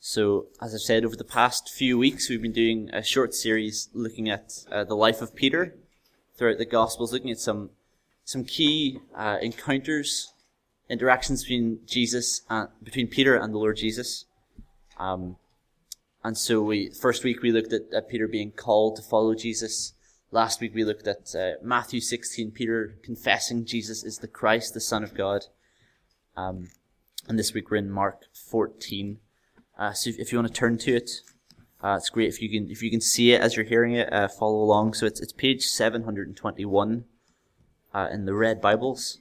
So, as I've said, over the past few weeks, we've been doing a short series looking at the life of Peter throughout the Gospels, looking at some key encounters, interactions between Peter and the Lord Jesus. And so, first week we looked at Peter being called to follow Jesus. Last week we looked at Matthew 16, Peter confessing Jesus is the Christ, the Son of God. And this week we're in Mark 14. So if you want to turn to it, it's great if you can see it as you're hearing it, follow along. So it's page 721 in the red Bibles.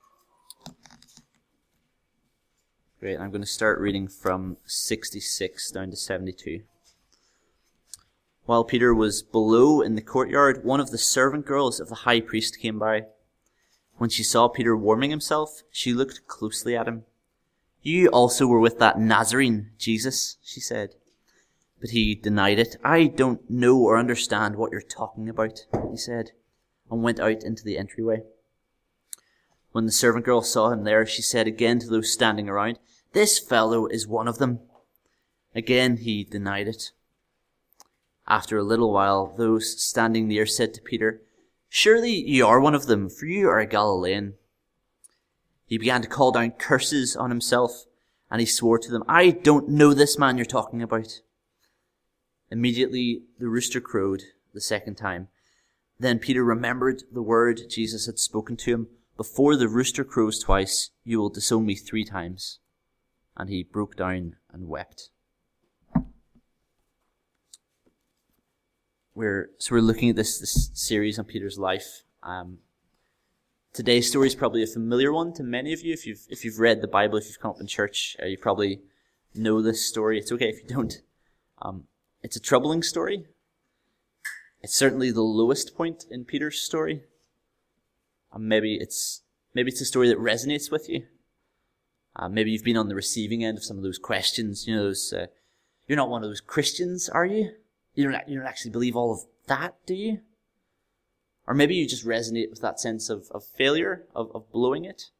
Great, I'm going to start reading from 66 down to 72. While Peter was below in the courtyard, one of the servant girls of the high priest came by. When she saw Peter warming himself, she looked closely at him. "You also were with that Nazarene, Jesus," she said. But he denied it. "I don't know or understand what you're talking about," he said, and went out into the entryway. When the servant girl saw him there, she said again to those standing around, "This fellow is one of them." Again he denied it. After a little while, those standing near said to Peter, "Surely you are one of them, for you are a Galilean." He began to call down curses on himself, and he swore to them, "I don't know this man you're talking about." Immediately the rooster crowed the second time. Then Peter remembered the word Jesus had spoken to him, "Before the rooster crows twice, you will disown me 3 times." And he broke down and wept. We're looking at this series on Peter's life. Today's story is probably a familiar one to many of you. If you've read the Bible, if you've come up in church, you probably know this story. It's okay if you don't. It's a troubling story. It's certainly the lowest point in Peter's story. Maybe it's a story that resonates with you. Maybe you've been on the receiving end of some of those questions. You know, those you're not one of those Christians, are you? You don't actually believe all of that, do you? Or maybe you just resonate with that sense of failure, of blowing it.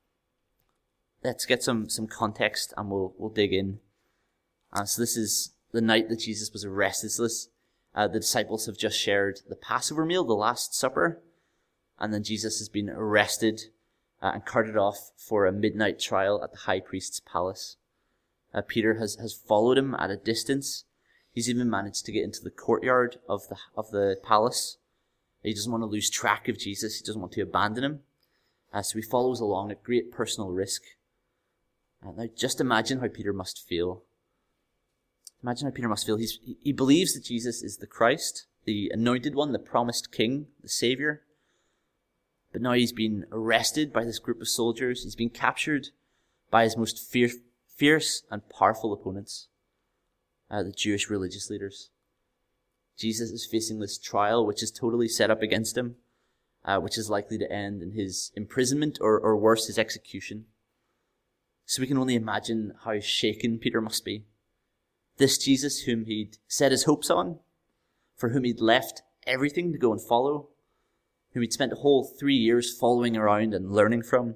Let's get some context and we'll dig in. So this is the night that Jesus was arrested. So the disciples have just shared the Passover meal, the Last Supper. And then Jesus has been arrested and carted off for a midnight trial at the high priest's palace. Peter has followed him at a distance. He's even managed to get into the courtyard of the palace. He doesn't want to lose track of Jesus. He doesn't want to abandon him. So he follows along at great personal risk. Now just imagine how Peter must feel. Imagine how Peter must feel. He believes that Jesus is the Christ, the anointed one, the promised king, the Savior. But now he's been arrested by this group of soldiers. He's been captured by his most fierce and powerful opponents, the Jewish religious leaders. Jesus is facing this trial which is totally set up against him, which is likely to end in his imprisonment or worse, his execution. So we can only imagine how shaken Peter must be. This Jesus whom he'd set his hopes on, for whom he'd left everything to go and follow, whom he'd spent a whole 3 years following around and learning from.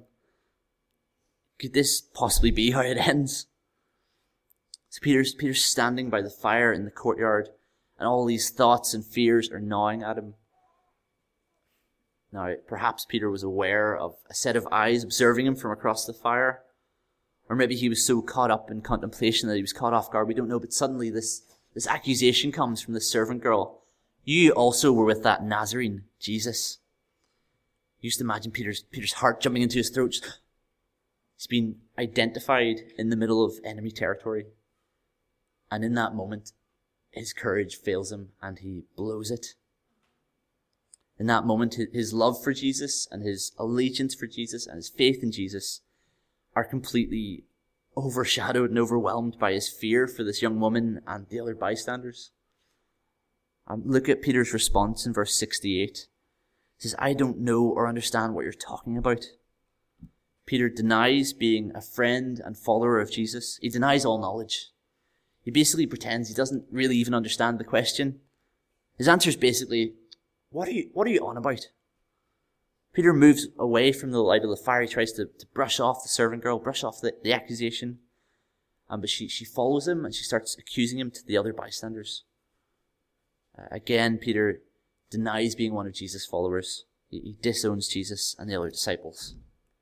Could this possibly be how it ends? So Peter's standing by the fire in the courtyard, and all these thoughts and fears are gnawing at him. Now, perhaps Peter was aware of a set of eyes observing him from across the fire. Or maybe he was so caught up in contemplation that he was caught off guard. We don't know, but suddenly this accusation comes from the servant girl. "You also were with that Nazarene, Jesus." You just imagine Peter's heart jumping into his throat. He's been identified in the middle of enemy territory. And in that moment, his courage fails him and he blows it. In that moment, his love for Jesus and his allegiance for Jesus and his faith in Jesus are completely overshadowed and overwhelmed by his fear for this young woman and the other bystanders. Look at Peter's response in verse 68. He says, "I don't know or understand what you're talking about." Peter denies being a friend and follower of Jesus. He denies all knowledge. He basically pretends he doesn't really even understand the question. His answer is basically, what are you on about? Peter moves away from the light of the fire. He tries to brush off the servant girl, brush off the accusation. But she follows him and she starts accusing him to the other bystanders. Again, Peter denies being one of Jesus' followers. He disowns Jesus and the other disciples.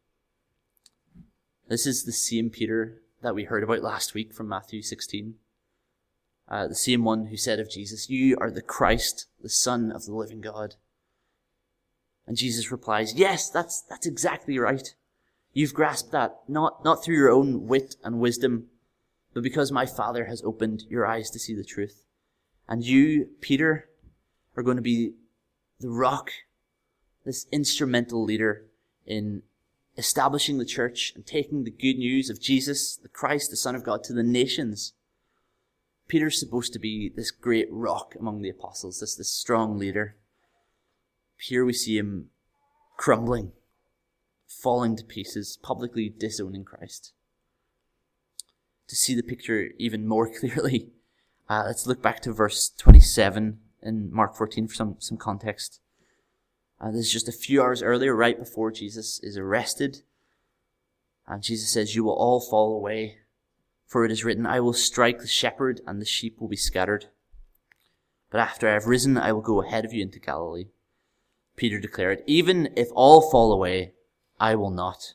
This is the same Peter that we heard about last week from Matthew 16. The same one who said of Jesus, "You are the Christ, the Son of the living God." And Jesus replies, "Yes, that's exactly right. You've grasped that, not through your own wit and wisdom, but because my Father has opened your eyes to see the truth. And you, Peter, are going to be the rock, this instrumental leader in establishing the church and taking the good news of Jesus, the Christ, the Son of God, to the nations." Peter's supposed to be this great rock among the apostles, this strong leader. Here we see him crumbling, falling to pieces, publicly disowning Christ. To see the picture even more clearly, let's look back to verse 27 in Mark 14 for some context. This is just a few hours earlier, right before Jesus is arrested. And Jesus says, "You will all fall away. For it is written, I will strike the shepherd and the sheep will be scattered. But after I have risen, I will go ahead of you into Galilee." Peter declared, "Even if all fall away, I will not."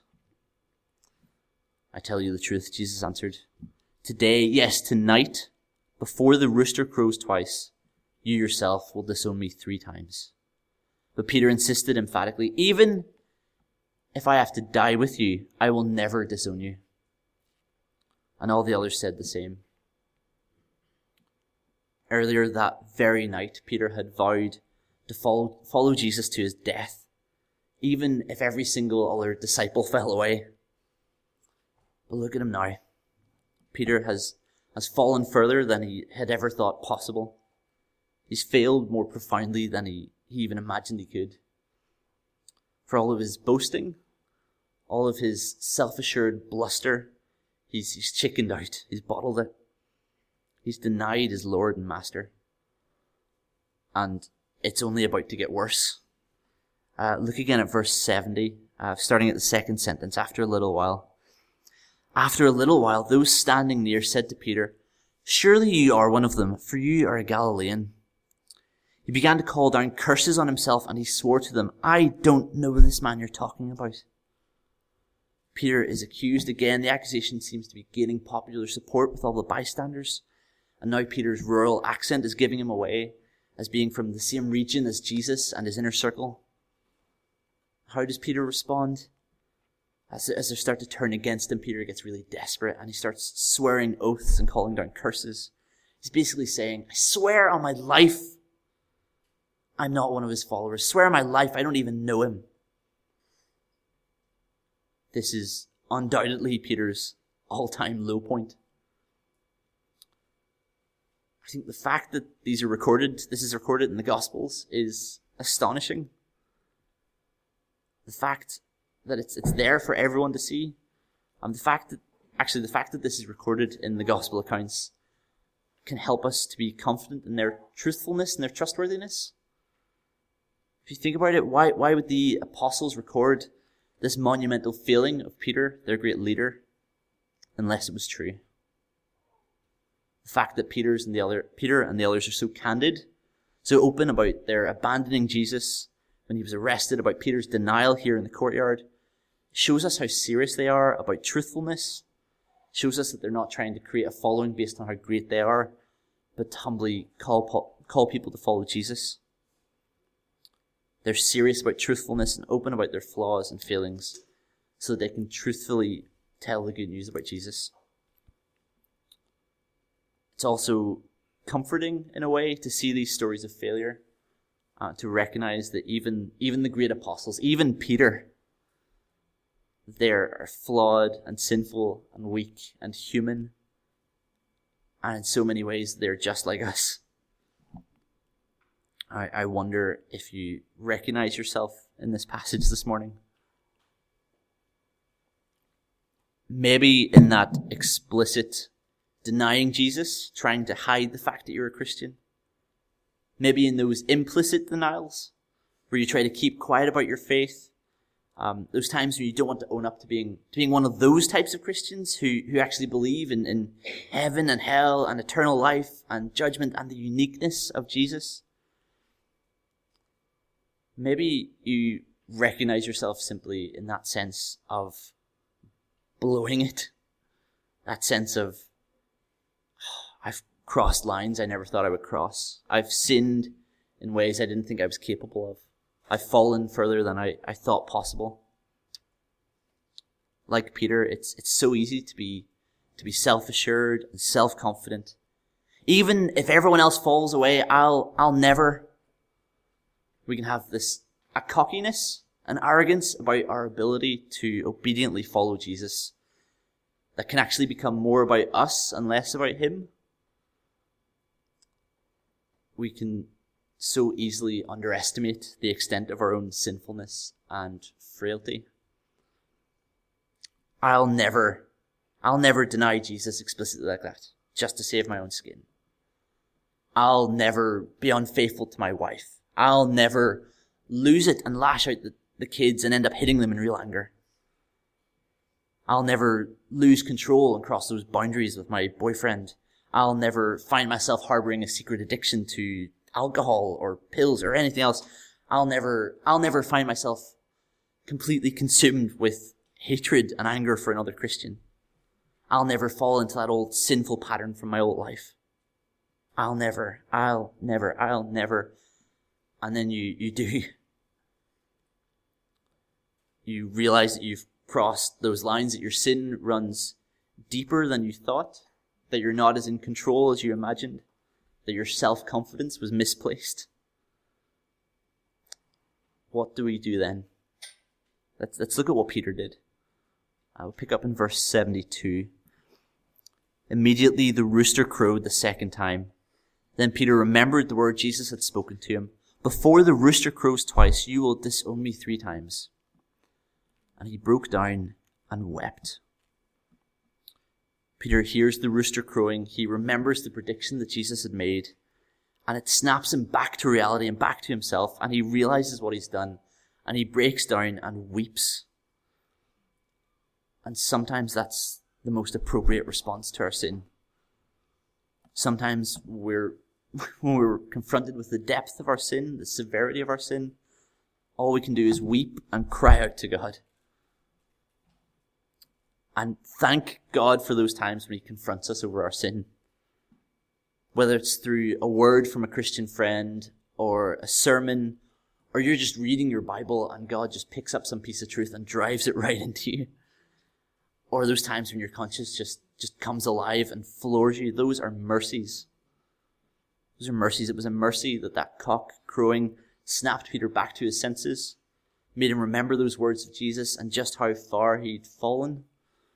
"I tell you the truth," Jesus answered. "Today, yes, tonight, before the rooster crows twice, you yourself will disown me 3 times. But Peter insisted emphatically, "Even if I have to die with you, I will never disown you." And all the others said the same. Earlier that very night, Peter had vowed to follow Jesus to his death, even if every single other disciple fell away. But look at him now. Peter has fallen further than he had ever thought possible. He's failed more profoundly than he even imagined he could. For all of his boasting, all of his self-assured bluster, he's chickened out. He's bottled it. He's denied his Lord and Master. And it's only about to get worse. Look again at verse 70, starting at the second sentence. After a little while, those standing near said to Peter, "Surely you are one of them, for you are a Galilean." He began to call down curses on himself, and he swore to them, "I don't know this man you're talking about." Peter is accused again. The accusation seems to be gaining popular support with all the bystanders. And now Peter's rural accent is giving him away as being from the same region as Jesus and his inner circle. How does Peter respond? As they start to turn against him, Peter gets really desperate and he starts swearing oaths and calling down curses. He's basically saying, "I swear on my life, I'm not one of his followers. Swear on my life, I don't even know him." This is undoubtedly Peter's all-time low point. I think the fact that this is recorded in the Gospels is astonishing. The fact that it's there for everyone to see. The fact that this is recorded in the Gospel accounts can help us to be confident in their truthfulness and their trustworthiness. If you think about it, why would the apostles record this monumental failing of Peter, their great leader, unless it was true? The fact that Peter and the others are so candid, so open about their abandoning Jesus when he was arrested, about Peter's denial here in the courtyard, shows us how serious they are about truthfulness, shows us that they're not trying to create a following based on how great they are, but to humbly call people to follow Jesus. They're serious about truthfulness and open about their flaws and failings so that they can truthfully tell the good news about Jesus. It's also comforting in a way to see these stories of failure, to recognize that even the great apostles, even Peter, they are flawed and sinful and weak and human. And in so many ways, they're just like us. I wonder if you recognize yourself in this passage this morning. Maybe in that explicit denying Jesus, trying to hide the fact that you're a Christian. Maybe in those implicit denials, where you try to keep quiet about your faith Those times when you don't want to own up to being one of those types of Christians who actually believe in heaven and hell and eternal life and judgment and the uniqueness of Jesus. Maybe you recognize yourself simply in that sense of blowing it. That sense of, I've crossed lines I never thought I would cross. I've sinned in ways I didn't think I was capable of. I've fallen further than I thought possible. Like Peter, it's so easy to be self-assured and self-confident. Even if everyone else falls away, I'll never. We can have a cockiness, an arrogance about our ability to obediently follow Jesus that can actually become more about us and less about him. We can so easily underestimate the extent of our own sinfulness and frailty. I'll never deny Jesus explicitly like that, just to save my own skin. I'll never be unfaithful to my wife. I'll never lose it and lash out the kids and end up hitting them in real anger. I'll never lose control and cross those boundaries with my boyfriend. I'll never find myself harboring a secret addiction to alcohol or pills or anything else. I'll never find myself completely consumed with hatred and anger for another Christian. I'll never fall into that old sinful pattern from my old life. I'll never. And then you do. You realize that you've crossed those lines, that your sin runs deeper than you thought, that you're not as in control as you imagined, that your self-confidence was misplaced. What do we do then? Let's look at what Peter did. I'll pick up in verse 72. Immediately the rooster crowed the second time. Then Peter remembered the word Jesus had spoken to him. Before the rooster crows twice, you will disown me 3 times. And he broke down and wept. Peter hears the rooster crowing. He remembers the prediction that Jesus had made. And it snaps him back to reality and back to himself. And he realizes what he's done. And he breaks down and weeps. And sometimes that's the most appropriate response to our sin. Sometimes when we're confronted with the depth of our sin, the severity of our sin, all we can do is weep and cry out to God. And thank God for those times when he confronts us over our sin. Whether it's through a word from a Christian friend, or a sermon, or you're just reading your Bible and God just picks up some piece of truth and drives it right into you. Or those times when your conscience just comes alive and floors you. Those are mercies. Those are mercies. It was a mercy that cock crowing snapped Peter back to his senses, made him remember those words of Jesus and just how far he'd fallen.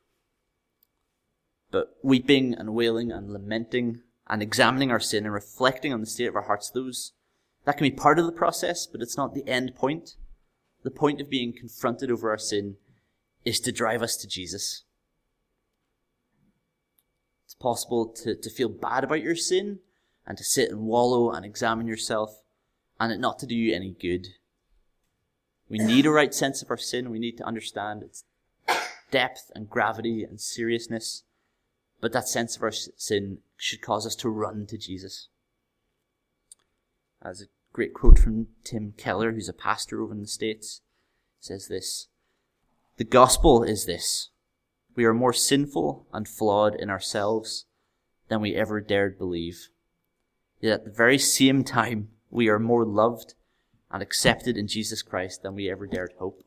But weeping and wailing and lamenting and examining our sin and reflecting on the state of our hearts, that can be part of the process, but it's not the end point. The point of being confronted over our sin is to drive us to Jesus. It's possible to feel bad about your sin and to sit and wallow and examine yourself and it not to do you any good. We need a right sense of our sin. We need to understand its depth and gravity and seriousness. But that sense of our sin should cause us to run to Jesus. As a great quote from Tim Keller, who's a pastor over in the States, says this: "The gospel is this. We are more sinful and flawed in ourselves than we ever dared believe. Yet at the very same time, we are more loved and accepted in Jesus Christ than we ever dared hope."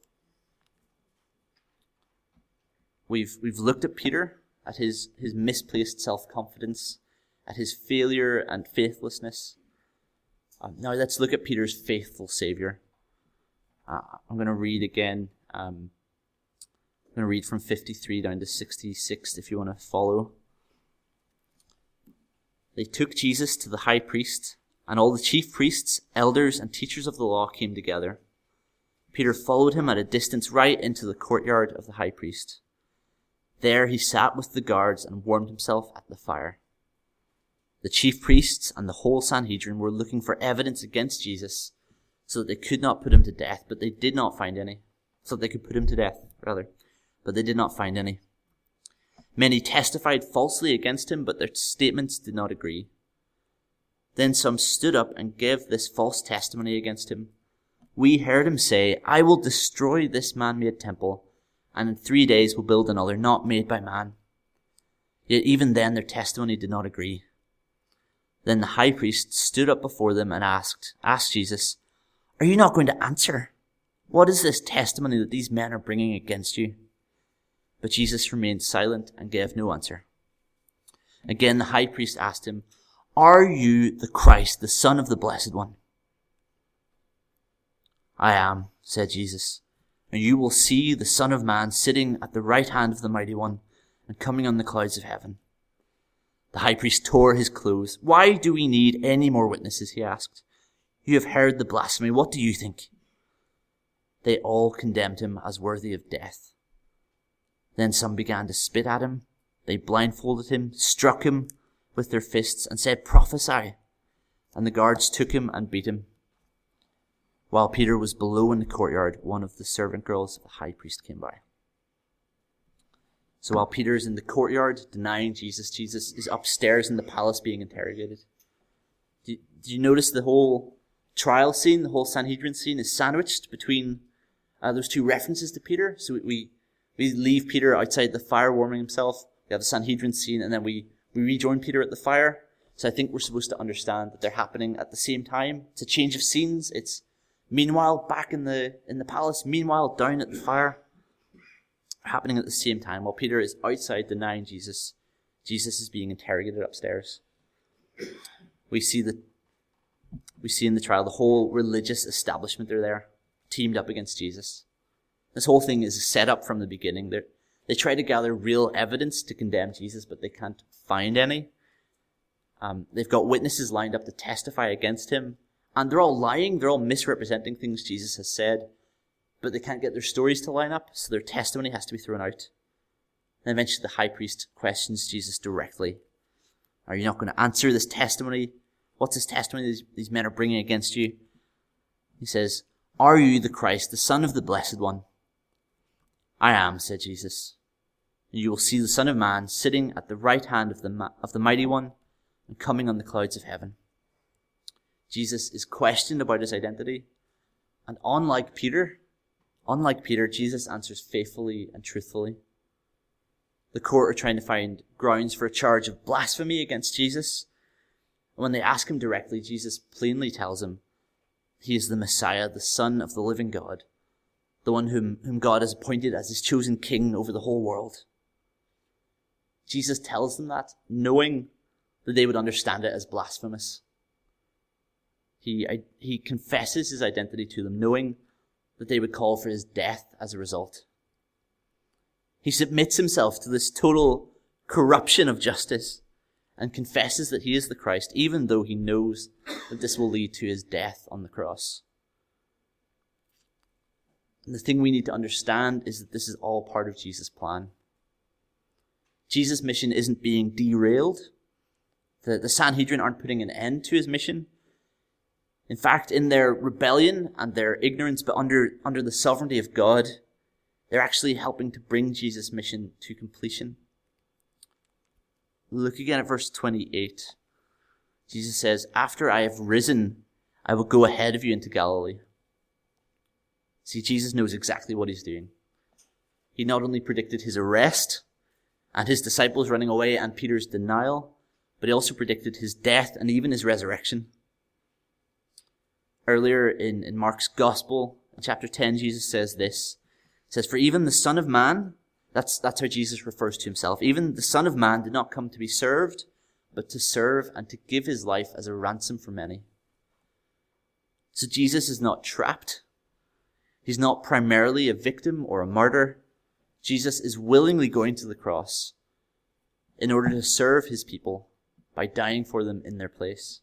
We've looked at Peter, at his misplaced self-confidence, at his failure and faithlessness. Now let's look at Peter's faithful Savior. I'm going to read again. I'm going to read from 53 down to 66 if you want to follow. They took Jesus to the high priest, and all the chief priests, elders, and teachers of the law came together. Peter followed him at a distance right into the courtyard of the high priest. There he sat with the guards and warmed himself at the fire. The chief priests and the whole Sanhedrin were looking for evidence against Jesus so that they could not put him to death, but they did not find any. so that they could put him to death, rather. But they did not find any. Many testified falsely against him, but their statements did not agree. Then some stood up and gave this false testimony against him. We heard him say, I will destroy this man-made temple, and in 3 days will build another, not made by man. Yet even then their testimony did not agree. Then the high priest stood up before them and asked Jesus, Are you not going to answer? What is this testimony that these men are bringing against you? But Jesus remained silent and gave no answer. Again the high priest asked him, Are you the Christ, the Son of the Blessed One? I am, said Jesus, and you will see the Son of Man sitting at the right hand of the Mighty One and coming on the clouds of heaven. The high priest tore his clothes. Why do we need any more witnesses? He asked. You have heard the blasphemy. What do you think? They all condemned him as worthy of death. Then some began to spit at him. They blindfolded him, struck him with their fists, and said, Prophesy. And the guards took him and beat him. While Peter was below in the courtyard, one of the servant girls of the high priest came by. So while Peter is in the courtyard denying Jesus, Jesus is upstairs in the palace being interrogated. Do you notice the whole trial scene, the whole Sanhedrin scene is sandwiched between those two references to Peter? So we leave Peter outside the fire warming himself. We have the Sanhedrin scene, and then we rejoin Peter at the fire. So I think we're supposed to understand that they're happening at the same time. It's a change of scenes. It's meanwhile back in the palace, meanwhile down at the fire, happening at the same time. While Peter is outside denying Jesus, Jesus is being interrogated upstairs. We see in the trial the whole religious establishment are there, teamed up against Jesus. This whole thing is set up from the beginning. They try to gather real evidence to condemn Jesus, but they can't find any. They've got witnesses lined up to testify against him, and they're all lying. They're all misrepresenting things Jesus has said, but they can't get their stories to line up, so their testimony has to be thrown out. And eventually the high priest questions Jesus directly. Are you not going to answer this testimony? What's this testimony these men are bringing against you? He says, Are you the Christ, the Son of the Blessed One? I am, said Jesus. And you will see the Son of Man sitting at the right hand of the Mighty One and coming on the clouds of heaven. Jesus is questioned about his identity, and unlike Peter, Jesus answers faithfully and truthfully. The court are trying to find grounds for a charge of blasphemy against Jesus. And when they ask him directly, Jesus plainly tells them he is the Messiah, the Son of the living God, the one whom God has appointed as his chosen king over the whole world. Jesus tells them that, knowing that they would understand it as blasphemous. He confesses his identity to them, knowing that they would call for his death as a result. He submits himself to this total corruption of justice and confesses that he is the Christ, even though he knows that this will lead to his death on the cross. And the thing we need to understand is that this is all part of Jesus' plan. Jesus' mission isn't being derailed. The Sanhedrin aren't putting an end to his mission. In fact, in their rebellion and their ignorance, but under the sovereignty of God, they're actually helping to bring Jesus' mission to completion. Look again at verse 28. Jesus says, After I have risen, I will go ahead of you into Galilee. See, Jesus knows exactly what he's doing. He not only predicted his arrest and his disciples running away and Peter's denial, but he also predicted his death and even his resurrection. Earlier in Mark's Gospel, in chapter 10, Jesus says this. It says, For even the Son of Man, that's how Jesus refers to himself, even the Son of Man did not come to be served, but to serve and to give his life as a ransom for many. So Jesus is not trapped. He's not primarily a victim or a martyr. Jesus is willingly going to the cross in order to serve his people by dying for them in their place.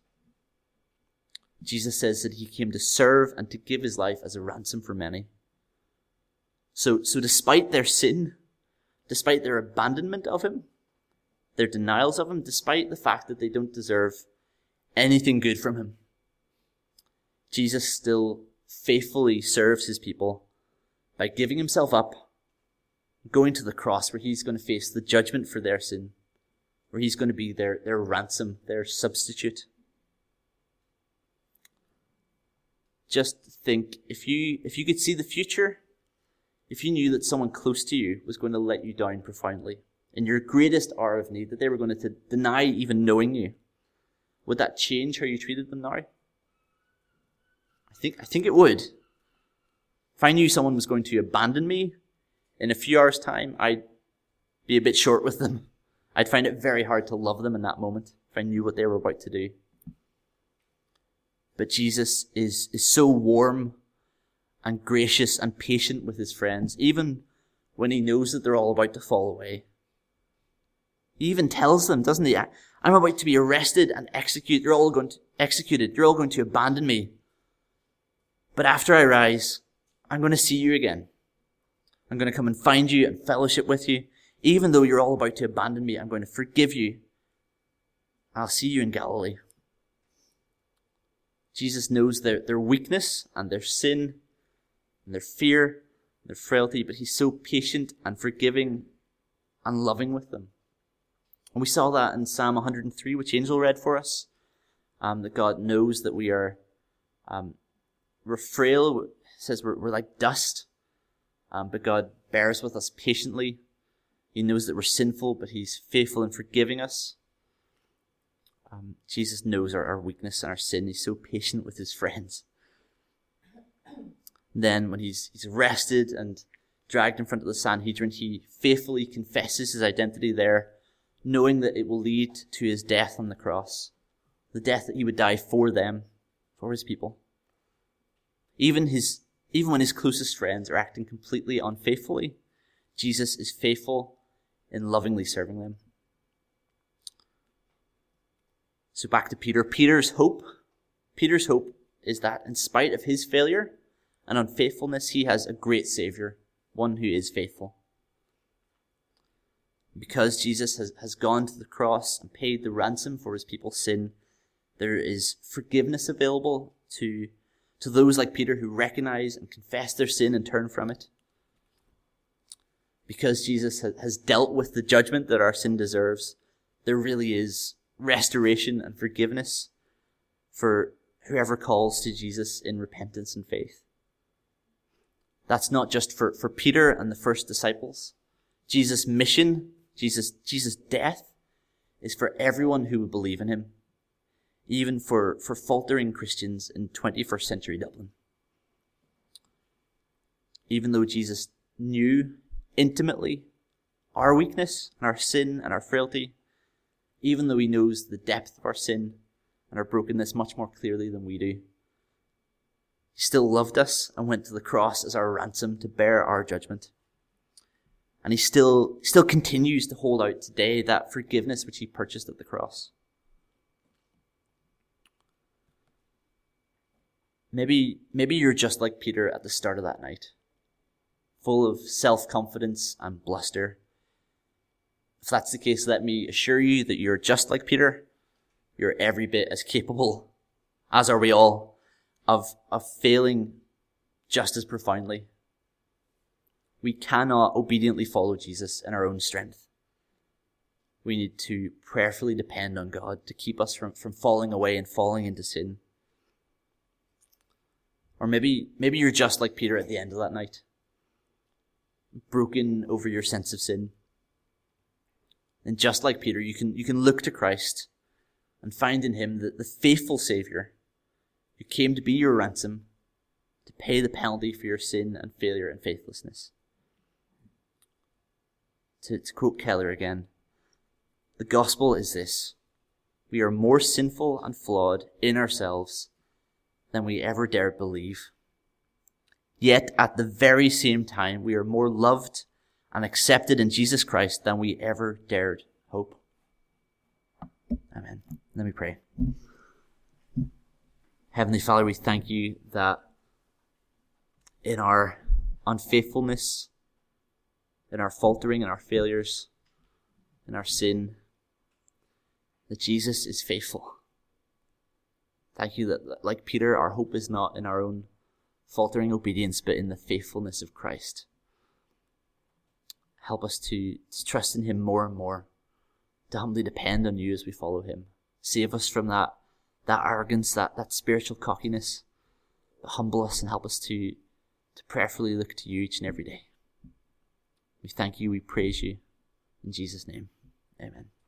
Jesus says that he came to serve and to give his life as a ransom for many. So despite their sin, despite their abandonment of him, their denials of him, despite the fact that they don't deserve anything good from him, Jesus still faithfully serves his people by giving himself up, going to the cross where he's going to face the judgment for their sin, where he's going to be their ransom, their substitute. Just think, if you could see the future, if you knew that someone close to you was going to let you down profoundly, in your greatest hour of need, that they were going to deny even knowing you, would that change how you treated them now? I think it would. If I knew someone was going to abandon me in a few hours' time, I'd be a bit short with them. I'd find it very hard to love them in that moment if I knew what they were about to do. But Jesus is so warm and gracious and patient with his friends, even when he knows that they're all about to fall away. He even tells them, doesn't he? I'm about to be arrested and executed. You're all going to abandon me. But after I rise, I'm going to see you again. I'm going to come and find you and fellowship with you. Even though you're all about to abandon me, I'm going to forgive you. I'll see you in Galilee. Jesus knows their weakness and their sin and their fear and their frailty, but he's so patient and forgiving and loving with them. And we saw that in Psalm 103, which Angel read for us, that God knows that we're frail. It says we're like dust, but God bears with us patiently. He knows that we're sinful, but he's faithful in forgiving us. Jesus knows our weakness and our sin. He's so patient with his friends. Then when he's arrested and dragged in front of the Sanhedrin, he faithfully confesses his identity there, knowing that it will lead to his death on the cross, the death that he would die for them, for his people. Even when his closest friends are acting completely unfaithfully, Jesus is faithful in lovingly serving them. So back to Peter. Peter's hope is that in spite of his failure and unfaithfulness, he has a great Savior, one who is faithful. Because Jesus has gone to the cross and paid the ransom for his people's sin, there is forgiveness available to those like Peter who recognize and confess their sin and turn from it. Because Jesus has dealt with the judgment that our sin deserves, there really is restoration and forgiveness for whoever calls to Jesus in repentance and faith. That's not just for Peter and the first disciples. Jesus' mission, Jesus' death, is for everyone who would believe in him, even for faltering Christians in 21st century Dublin. Even though Jesus knew intimately our weakness and our sin and our frailty, even though he knows the depth of our sin and our brokenness much more clearly than we do, he still loved us and went to the cross as our ransom to bear our judgment. And he still continues to hold out today that forgiveness which he purchased at the cross. Maybe you're just like Peter at the start of that night, full of self-confidence and bluster. If that's the case, let me assure you that you're just like Peter. You're every bit as capable, as are we all, of failing just as profoundly. We cannot obediently follow Jesus in our own strength. We need to prayerfully depend on God to keep us from falling away and falling into sin. Or maybe you're just like Peter at the end of that night, broken over your sense of sin. And just like Peter, you can look to Christ and find in him the faithful Savior who came to be your ransom, to pay the penalty for your sin and failure and faithlessness. To quote Keller again, the gospel is this: we are more sinful and flawed in ourselves than we ever dared believe. Yet at the very same time, we are more loved and accepted in Jesus Christ than we ever dared hope. Amen. Let me pray. Heavenly Father, we thank you that in our unfaithfulness, in our faltering, in our failures, in our sin, that Jesus is faithful. Thank you that, like Peter, our hope is not in our own faltering obedience, but in the faithfulness of Christ. Help us to trust in him more and more, to humbly depend on you as we follow him. Save us from that arrogance, that spiritual cockiness. Humble us and help us to prayerfully look to you each and every day. We thank you, we praise you. In Jesus' name, amen.